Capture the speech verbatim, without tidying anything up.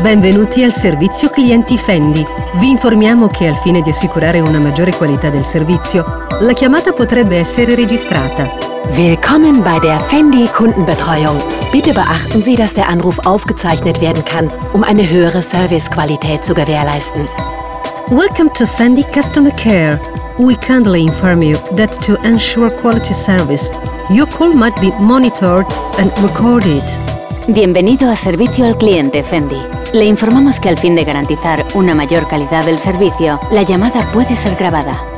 Benvenuti al servizio clienti Fendi. Vi informiamo che al fine di assicurare una maggiore qualità del servizio, la chiamata potrebbe essere registrata. Willkommen bei der Fendi Kundenbetreuung. Bitte beachten Sie, dass der Anruf aufgezeichnet werden kann, um eine höhere Servicequalität zu gewährleisten. Welcome to Fendi Customer Care. We kindly inform you that to ensure quality service, your call might be monitored and recorded. Bienvenido a Servicio al Cliente Fendi. Le informamos que al fin de garantizar una mayor calidad del servicio, la llamada puede ser grabada.